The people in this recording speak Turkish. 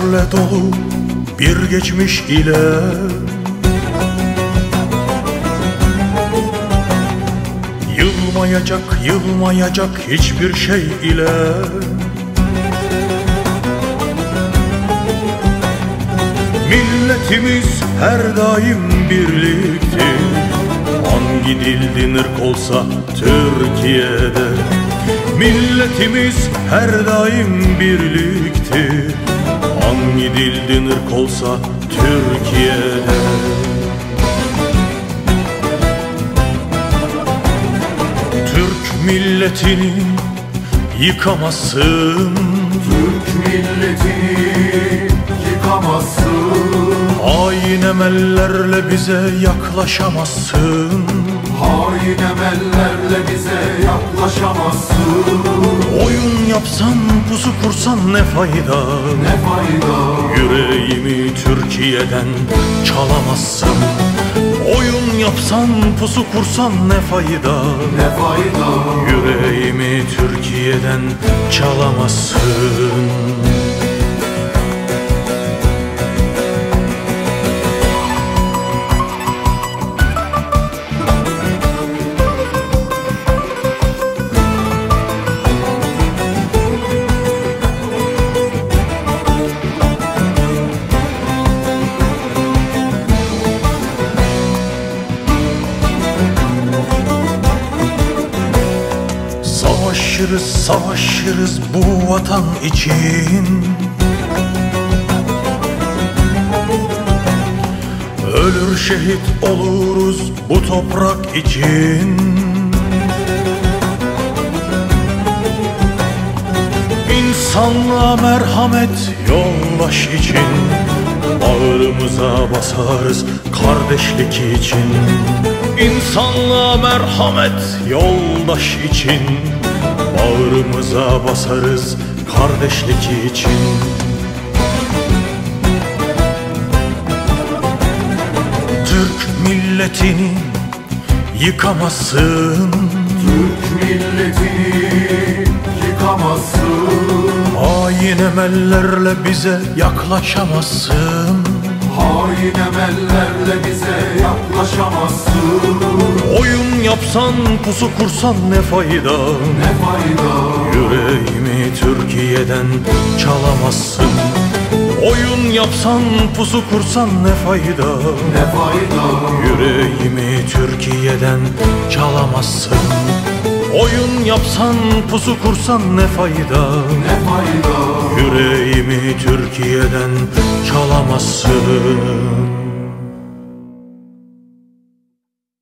Hasretlerle dolu bir geçmiş ile Yılmayacak, yılmayacak hiçbir şey ile Milletimiz her daim birliktir. Hangi dilden ırk olsa Türkiye'de Milletimiz her daim birliktir. Hangi dilden ırk olsa Türkiye'de Türk milletini yıkamazsın. Türk milletini yıkamazsın. Hain emellerle bize yaklaşamazsın. Hain emellerle bize yaklaşamazsın. Oyun yapsan, pusu kursan ne fayda? Ne fayda? Yüreğimi Türkiye'den çalamazsın. Oyun yapsan, pusu kursan ne fayda? Ne fayda? Yüreğimi Türkiye'den çalamazsın. Savaşırız, savaşırız bu vatan için. Ölür şehit oluruz bu toprak için. İnsanlığa merhamet yoldaş için. Bağrımıza basarız kardeşlik için. İnsanlığa merhamet yoldaş için. Bağrımıza basarız kardeşlik için. Türk milletini yıkamazsın. Türk milletini yıkamazsın. Hain emellerle bize yaklaşamazsın. Hain emellerle bize yaklaşamazsın. Oyun yapsan, pusu kursan ne fayda? Ne fayda? Yüreğimi Türkiye'den çalamazsın. Oyun yapsan, pusu kursan ne fayda? Ne fayda? Yüreğimi Türkiye'den çalamazsın. Oyun yapsan, pusu kursan ne fayda? Ne fayda? Yüreğimi Türkiye'den çalamazsın.